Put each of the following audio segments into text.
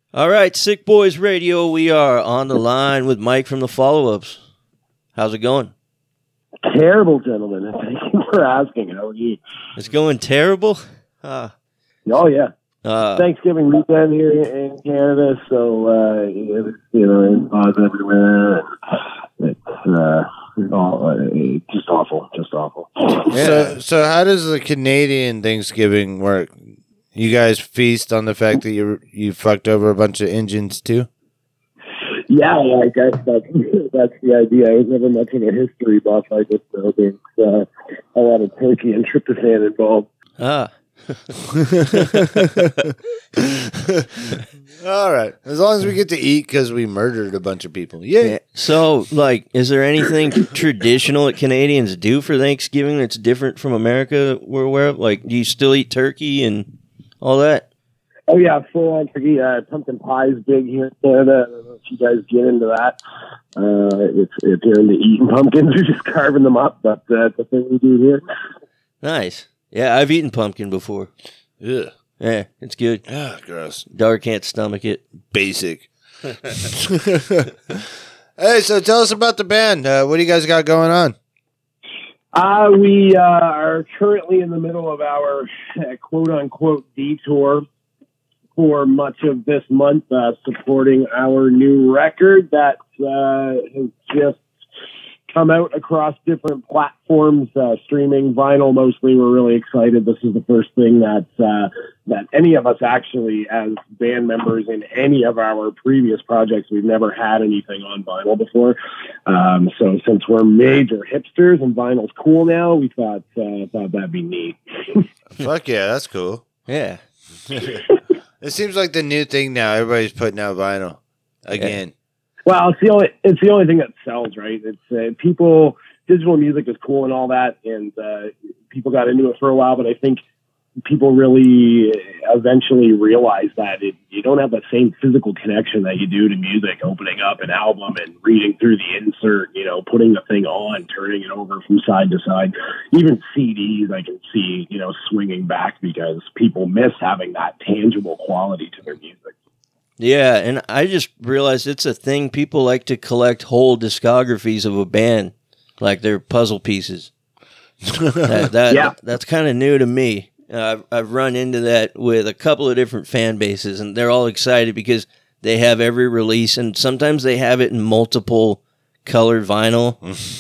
All right, Sick Boys Radio. We are on the line with Mike from the Follow-Ups. How's it going? Terrible, gentlemen. Thank you for asking. How are you? It's going terrible? Oh, yeah. Thanksgiving weekend here in Canada, so, in pause everywhere. It's just awful. Yeah. So how does the Canadian Thanksgiving work? You guys feast on the fact that you fucked over a bunch of engines too? Yeah, I guess that's the idea. I was never much of a history buff. I just know there's a lot of turkey and tryptophan involved. All right. As long as we get to eat because we murdered a bunch of people. Yeah. So, is there anything traditional that Canadians do for Thanksgiving that's different from America we're aware of? Like, do you still eat turkey and all that? Oh, yeah, full-on turkey. Pumpkin pie is big here in Canada. I don't know if you guys get into that. If you're into eating pumpkins or just carving them up, but that's the thing we do here. Nice. Yeah, I've eaten pumpkin before. Ugh. Yeah, it's good. Ah, gross. Dog can't stomach it. Basic. Hey, so tell us about the band. What do you guys got going on? We are currently in the middle of our quote-unquote detour for much of this month, supporting our new record that has just come out across different platforms, streaming, vinyl mostly. We're really excited. This is the first thing that any of us actually, as band members in any of our previous projects, we've never had anything on vinyl before. So since we're major hipsters and vinyl's cool now, we thought that'd be neat. Fuck yeah, that's cool. Yeah. It seems like the new thing now. Everybody's putting out vinyl again. Yeah. Well, it's the only thing that sells, right? It's digital music is cool and all that, and people got into it for a while, but I think people really eventually realize that you don't have the same physical connection that you do to music, opening up an album and reading through the insert, putting the thing on, turning it over from side to side. Even CDs I can see, swinging back because people miss having that tangible quality to their music. Yeah, and I just realized it's a thing. People like to collect whole discographies of a band, like they're puzzle pieces. That's kind of new to me. I've run into that with a couple of different fan bases, and they're all excited because they have every release, and sometimes they have it in multiple colored vinyl.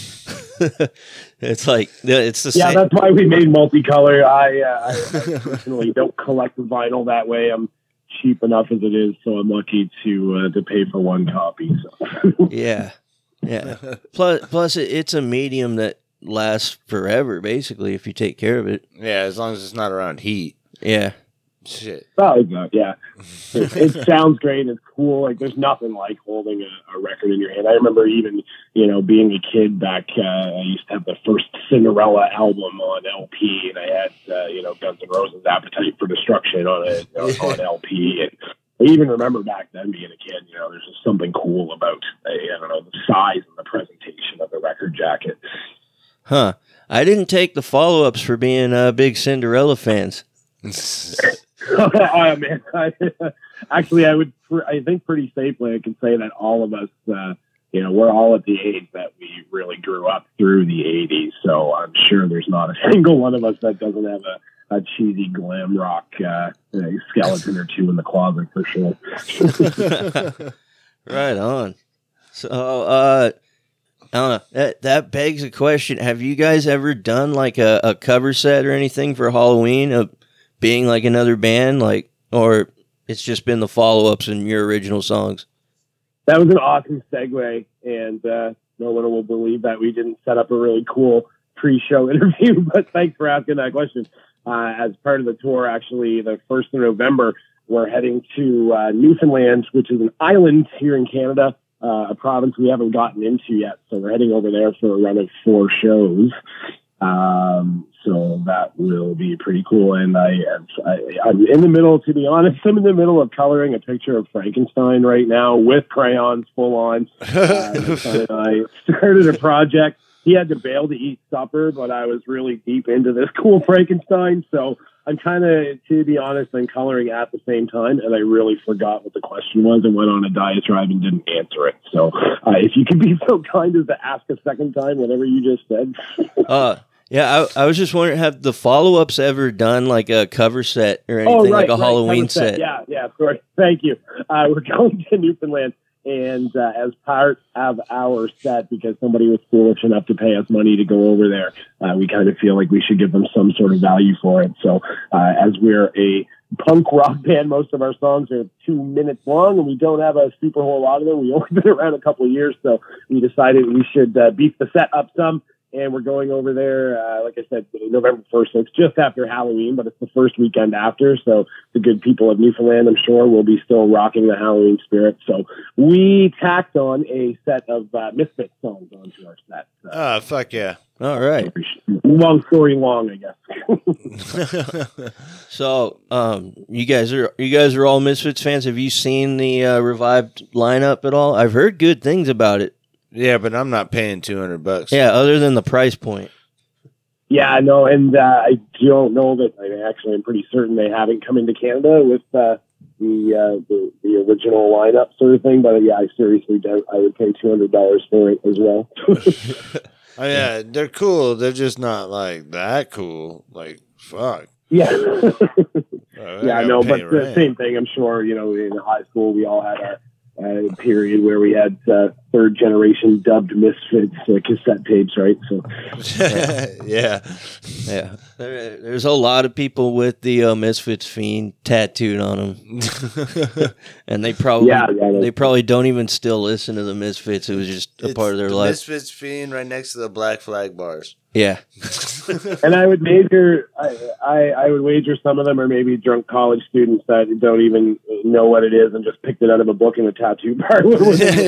It's the same. Yeah, that's why we made multicolor. I personally don't collect the vinyl that way. I'm cheap enough as it is, so I'm lucky to pay for one copy. So. Yeah. Plus, it's a medium that lasts forever, basically, if you take care of it. Yeah, as long as it's not around heat. Yeah. Shit. Oh, yeah. It sounds great. It's cool. Like, there's nothing like holding a record in your hand. I remember even, being a kid back, I used to have the first Cinderella album on LP, and I had, Guns N' Roses' Appetite for Destruction on LP. And I even remember back then being a kid, there's just something cool about, the size and the presentation of the record jacket. Huh. I didn't take the follow-ups for being big Cinderella fans. Oh, man. I think pretty safely I can say that all of us, we're all at the age that we really grew up through the 80s. So I'm sure there's not a single one of us that doesn't have a cheesy glam rock skeleton or two in the closet for sure. Right on. So, I don't know. That begs a question. Have you guys ever done like a cover set or anything for Halloween of being like another band, or it's just been the follow-ups and your original songs? That was an awesome segue, and no one will believe that we didn't set up a really cool pre-show interview, but thanks for asking that question. As part of the tour, actually, the 1st of November, we're heading to Newfoundland, which is an island here in Canada, a province we haven't gotten into yet. So we're heading over there for a run of 4 shows. So that will be pretty cool. And I'm in the middle, to be honest, I'm in the middle of coloring a picture of Frankenstein right now with crayons full on. I started a project. He had to bail to eat supper, but I was really deep into this cool Frankenstein. So I'm kind of, to be honest, I'm coloring at the same time, and I really forgot what the question was and went on a diatribe and didn't answer it. So if you could be so kind as to ask a second time whatever you just said. Yeah, I was just wondering, have the follow-ups ever done like a cover set or anything, like a Halloween set? Yeah, of course. Thank you. We're going to Newfoundland, and as part of our set, because somebody was foolish enough to pay us money to go over there, we kind of feel like we should give them some sort of value for it. So as we're a punk rock band, most of our songs are 2 minutes long, and we don't have a super whole lot of them. We've only been around a couple of years, so we decided we should beef the set up some. And we're going over there, like I said, November 1st. So it's just after Halloween, but it's the first weekend after. So the good people of Newfoundland, I'm sure, will be still rocking the Halloween spirit. So we tacked on a set of Misfits songs onto our set. Oh, fuck yeah. All right. Long story long, I guess. So, you guys are all Misfits fans. Have you seen the revived lineup at all? I've heard good things about it. Yeah, but I'm not paying $200. Yeah, other than the price point. Yeah, no, and I don't know that. I'm pretty certain they haven't come into Canada with the original lineup sort of thing. But yeah, I seriously doubt I would pay $200 for it as well. Oh, yeah, they're cool. They're just not like that cool. Like, fuck. Yeah. Yeah, no, but the same thing. I'm sure, in high school, we all had a period where we had third generation dubbed Misfits cassette tapes, right? So, yeah. There's a lot of people with the Misfits Fiend tattooed on them, and they probably don't even still listen to the Misfits. It was just a part of their life. Misfits Fiend right next to the Black Flag bars. Yeah. And I would wager, I would wager some of them are maybe drunk college students that don't even know what it is and just picked it out of a book in a tattoo parlor.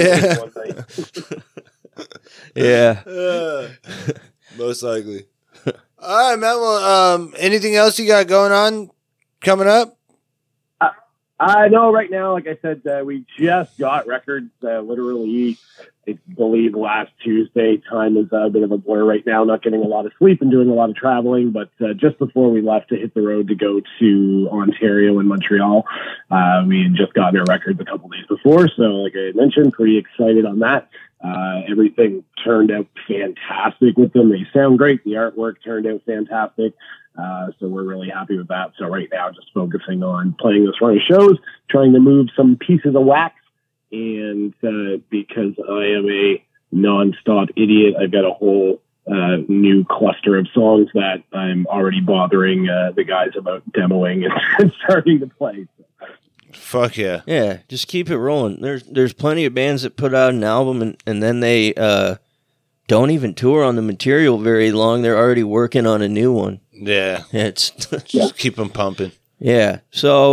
Yeah. Most likely. All right, man. Well, anything else you got going on coming up? I know right now, like I said, we just got records literally, I believe, last Tuesday. Time is a bit of a blur right now, not getting a lot of sleep and doing a lot of traveling. But just before we left to hit the road to go to Ontario and Montreal, we had just gotten our records a couple days before. So like I mentioned, pretty excited on that. Everything turned out fantastic with them. They sound great. The artwork turned out fantastic. So we're really happy with that. So right now, just focusing on playing this run of shows, trying to move some pieces of wax. And because I am a nonstop idiot, I've got a whole new cluster of songs that I'm already bothering the guys about demoing and starting to play. Fuck yeah. Yeah, just keep it rolling. There's plenty of bands that put out an album and then they don't even tour on the material very long. They're already working on a new one. Yeah. It's just keep them pumping. Yeah. So,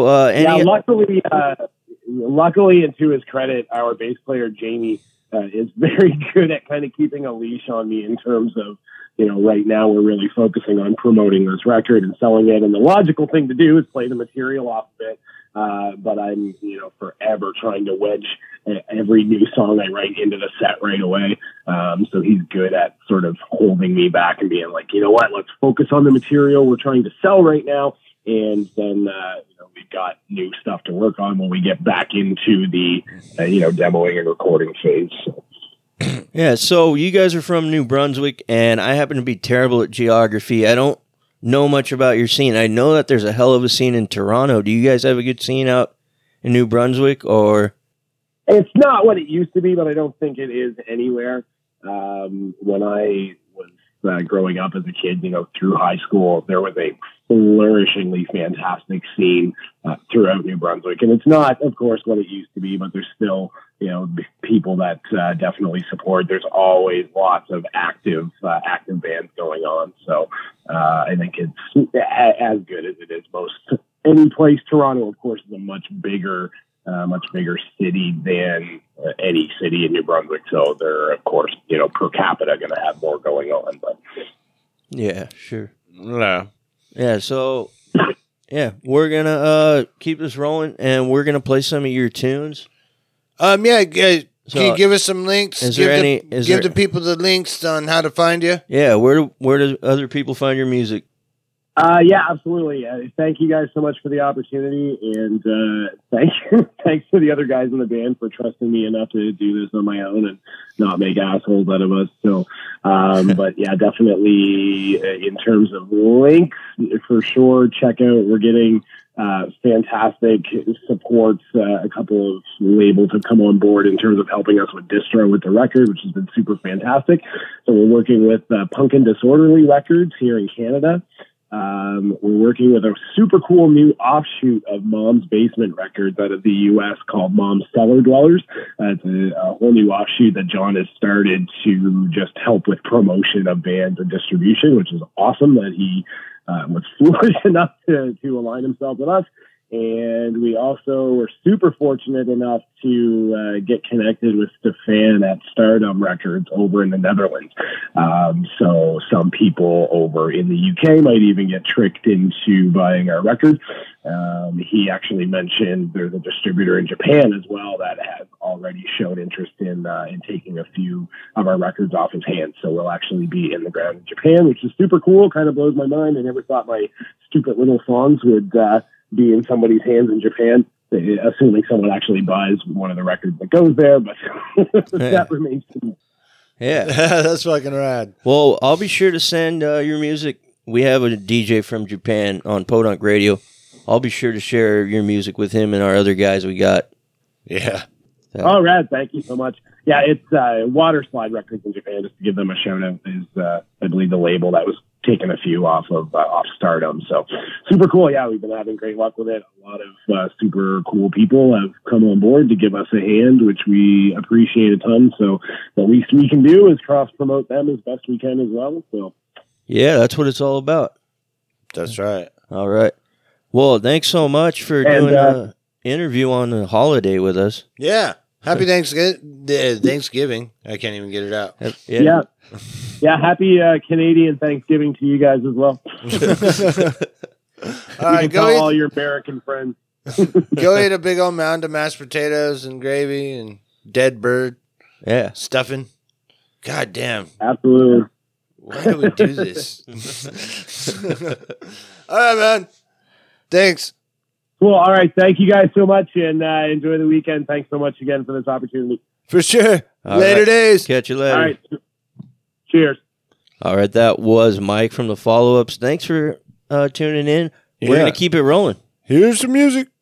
luckily, and to his credit, our bass player, Jamie, is very good at kind of keeping a leash on me in terms of, right now we're really focusing on promoting this record and selling it. And the logical thing to do is play the material off of it. But I'm, forever trying to wedge every new song I write into the set right away. So he's good at sort of holding me back and being like, you know what, let's focus on the material we're trying to sell right now. And then, we've got new stuff to work on when we get back into the, demoing and recording phase. Yeah. So you guys are from New Brunswick, and I happen to be terrible at geography. I don't know much about your scene. I know that there's a hell of a scene in Toronto. Do you guys have a good scene out in New Brunswick, or? It's not what it used to be, but I don't think it is anywhere. When I was growing up as a kid, through high school, there was a flourishingly fantastic scene throughout New Brunswick. And it's not, of course, what it used to be, but there's still, people that definitely support. There's always lots of active bands going on. So I think it's as good as it is most any place. Toronto, of course, is a much bigger city than any city in New Brunswick. So they're, of course, per capita going to have more going on. But yeah, sure. No. Yeah. So yeah, we're gonna keep this rolling, and we're gonna play some of your tunes. Can you give us some links? Give the people the links on how to find you. Yeah, where do other people find your music? Yeah, absolutely. Thank you guys so much for the opportunity, and thanks to the other guys in the band for trusting me enough to do this on my own and not make assholes out of us. So, but yeah, definitely in terms of links, for sure, check out. We're getting fantastic supports. A couple of labels have come on board in terms of helping us with distro with the record, which has been super fantastic. So we're working with Punkin' Disorderly Records here in Canada. We're working with a super cool new offshoot of Mom's Basement Records out of the U.S. called Mom's Cellar Dwellers. It's a whole new offshoot that John has started to just help with promotion of bands and distribution, which is awesome that he was foolish enough to align himself with us. And we also were super fortunate enough to get connected with Stefan at Stardom Records over in the Netherlands. So some people over in the UK might even get tricked into buying our record. He actually mentioned there's a distributor in Japan as well that has already showed interest in taking a few of our records off his hands. So we'll actually be in the ground in Japan, which is super cool. Kind of blows my mind. I never thought my stupid little songs would be in somebody's hands in Japan, assuming someone actually buys one of the records that goes there, but that remains to be. Yeah. That's fucking rad. Well, I'll be sure to send your music. We have a DJ from Japan on Podunk Radio. I'll be sure to share your music with him and our other guys we got. Yeah. So. Oh, rad. Thank you so much. Yeah, it's Water Slide Records in Japan, just to give them a shout out, is I believe the label that was taking a few off Stardom. So super cool. Yeah, we've been having great luck with it. A lot of super cool people have come on board to give us a hand, which we appreciate a ton. So the least we can do is cross promote them as best we can as well. So yeah, that's what it's all about. That's right. All right. Well, thanks so much for doing an interview on the holiday with us. Yeah. Happy Thanksgiving. I can't even get it out. Yeah. Yeah, happy Canadian Thanksgiving to you guys as well. All right, go all your American friends. Go eat a big old mound of mashed potatoes and gravy and dead bird. Yeah. Stuffing. God damn. Absolutely. Why do we do this? All right, man. Thanks. Cool. All right. Thank you guys so much, and enjoy the weekend. Thanks so much again for this opportunity. For sure. All later right. days. Catch you later. All right. Cheers. All right. That was Mike from the Follow-Ups. Thanks for tuning in. We're going to keep it rolling. Here's some music.